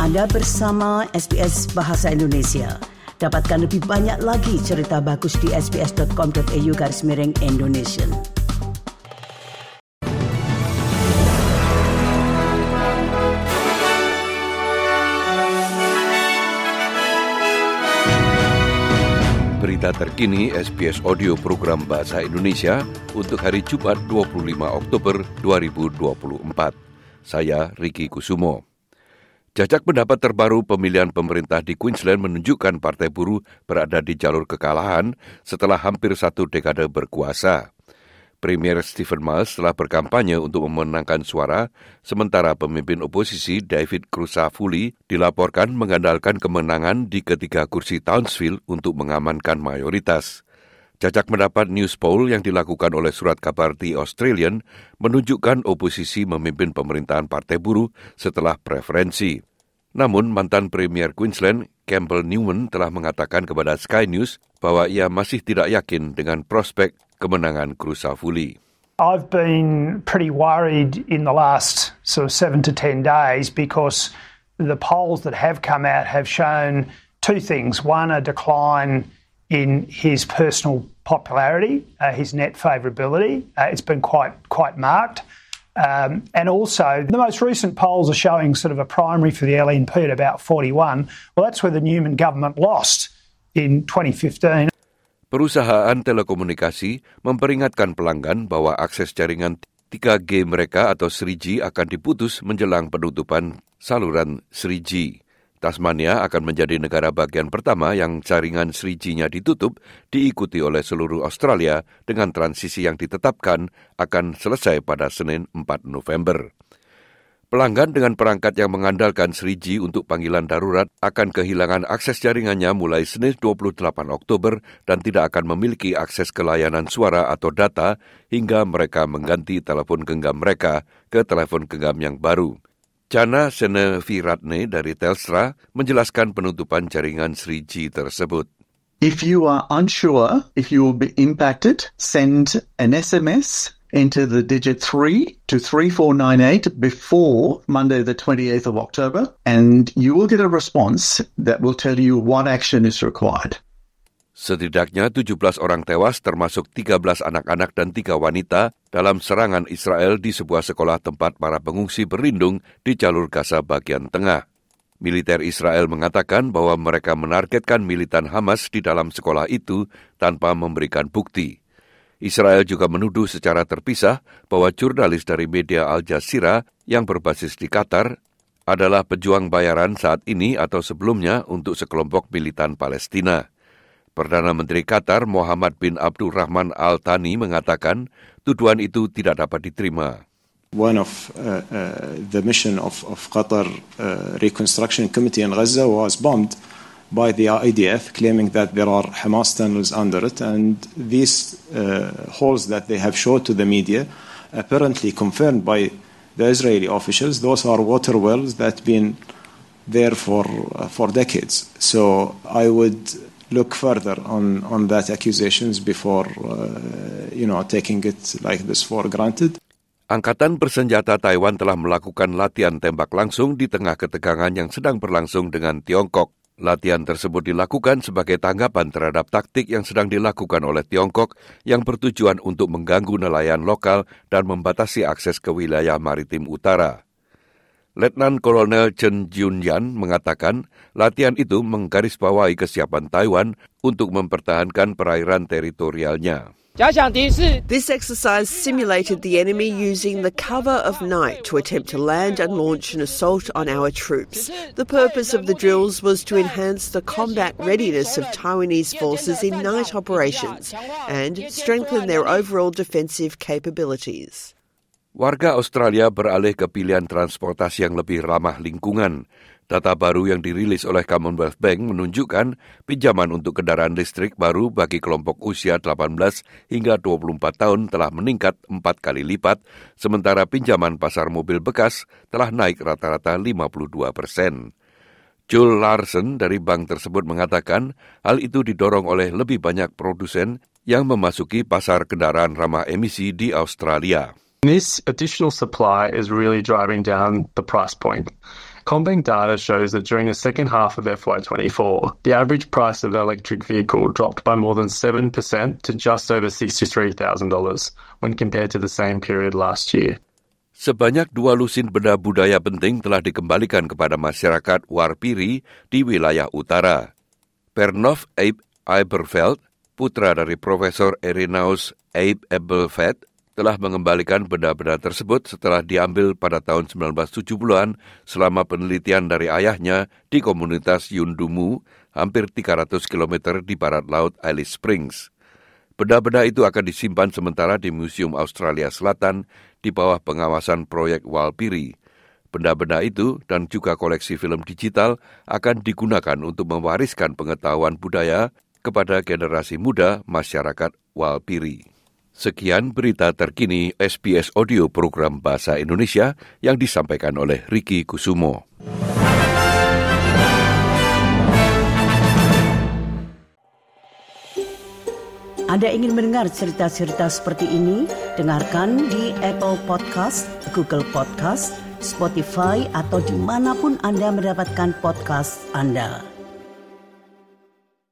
Anda bersama SBS Bahasa Indonesia. Dapatkan lebih banyak lagi cerita bagus di sbs.com.au/Indonesian. Berita terkini SBS Audio Program Bahasa Indonesia untuk hari Jumat 25 Oktober 2024. Saya Riki Kusumo. Jajak pendapat terbaru pemilihan pemerintah di Queensland menunjukkan Partai Buruh berada di jalur kekalahan setelah hampir 1 dekade berkuasa. Premier Stephen Miles telah berkampanye untuk memenangkan suara, sementara pemimpin oposisi David Crucifuli dilaporkan mengandalkan kemenangan di ketiga kursi Townsville untuk mengamankan mayoritas. Jajak pendapat Newspoll yang dilakukan oleh surat kabar The Australian menunjukkan oposisi memimpin pemerintahan Partai Buruh setelah preferensi. Namun mantan Premier Queensland Campbell Newman telah mengatakan kepada Sky News bahwa ia masih tidak yakin dengan prospek kemenangan Crucifuli. I've been pretty worried in the last sort of 7 to 10 days because the polls that have come out have shown two things. One, a decline in his personal popularity, his net favourability. It's been quite marked. And also, the most recent polls are showing sort of a primary for the LNP at about 41. Well, that's where the Newman government lost in 2015. Perusahaan telekomunikasi memperingatkan pelanggan bahwa akses jaringan 3G mereka atau 3G akan diputus menjelang penutupan saluran 3G. Tasmania akan menjadi negara bagian pertama yang jaringan 3G-nya ditutup, diikuti oleh seluruh Australia dengan transisi yang ditetapkan akan selesai pada Senin 4 November. Pelanggan dengan perangkat yang mengandalkan 3G untuk panggilan darurat akan kehilangan akses jaringannya mulai Senin 28 Oktober dan tidak akan memiliki akses ke layanan suara atau data hingga mereka mengganti telepon genggam mereka ke telepon genggam yang baru. Jana Seneviratne dari Telstra menjelaskan penutupan jaringan 3G tersebut. If you are unsure if you will be impacted, send an SMS, enter the digit 3 to 3498 before Monday the 28th of October, and you will get a response that will tell you what action is required. Setidaknya 17 orang tewas termasuk 13 anak-anak dan 3 wanita dalam serangan Israel di sebuah sekolah tempat para pengungsi berlindung di jalur Gaza bagian tengah. Militer Israel mengatakan bahwa mereka menargetkan militan Hamas di dalam sekolah itu tanpa memberikan bukti. Israel juga menuduh secara terpisah bahwa jurnalis dari media Al Jazeera yang berbasis di Qatar adalah pejuang bayaran saat ini atau sebelumnya untuk sekelompok militan Palestina. Perdana Menteri Qatar Mohammed bin Abdulrahman Al Thani mengatakan tuduhan itu tidak dapat diterima. One of the mission of Qatar Reconstruction Committee in Gaza was bombed by the IDF, claiming that there are Hamas tunnels under it, and these holes that they have showed to the media, apparently confirmed by the Israeli officials, those are water wells that have been there for decades. So I would look further on that accusations before taking it like this for granted. Angkatan bersenjata Taiwan telah melakukan latihan tembak langsung di tengah ketegangan yang sedang berlangsung dengan Tiongkok. Latihan tersebut dilakukan sebagai tanggapan terhadap taktik yang sedang dilakukan oleh Tiongkok yang bertujuan untuk mengganggu nelayan lokal dan membatasi akses ke wilayah maritim utara. Letnan Kolonel Chen Junyan mengatakan latihan itu menggarisbawahi kesiapan Taiwan untuk mempertahankan perairan teritorialnya. This exercise simulated the enemy using the cover of night to attempt to land and launch an assault on our troops. The purpose of the drills was to enhance the combat readiness of Taiwanese forces in night operations and strengthen their overall defensive capabilities. Warga Australia beralih ke pilihan transportasi yang lebih ramah lingkungan. Data baru yang dirilis oleh Commonwealth Bank menunjukkan pinjaman untuk kendaraan listrik baru bagi kelompok usia 18 hingga 24 tahun telah meningkat 4 kali lipat, sementara pinjaman pasar mobil bekas telah naik rata-rata 52%. Joel Larson dari bank tersebut mengatakan hal itu didorong oleh lebih banyak produsen yang memasuki pasar kendaraan ramah emisi di Australia. This additional supply is really driving down the price point. CommBank data shows that during the second half of FY24, the average price of an electric vehicle dropped by more than 7% to just over $63,000 when compared to the same period last year. Sebanyak 2 lusin benda budaya penting telah dikembalikan kepada masyarakat Warpiri di wilayah utara. Pernov Abe Eberfeld, putra dari Profesor Irenaeus Abe Eberfeld, telah mengembalikan benda-benda tersebut setelah diambil pada tahun 1970-an selama penelitian dari ayahnya di komunitas Yundumu, hampir 300 km di barat laut Alice Springs. Benda-benda itu akan disimpan sementara di Museum Australia Selatan di bawah pengawasan proyek Walpiri. Benda-benda itu dan juga koleksi film digital akan digunakan untuk mewariskan pengetahuan budaya kepada generasi muda masyarakat Walpiri. Sekian berita terkini SBS Audio Program Bahasa Indonesia yang disampaikan oleh Ricky Kusumo. Anda ingin mendengar cerita-cerita seperti ini? Dengarkan di Apple Podcast, Google Podcast, Spotify, atau dimanapun Anda mendapatkan podcast Anda.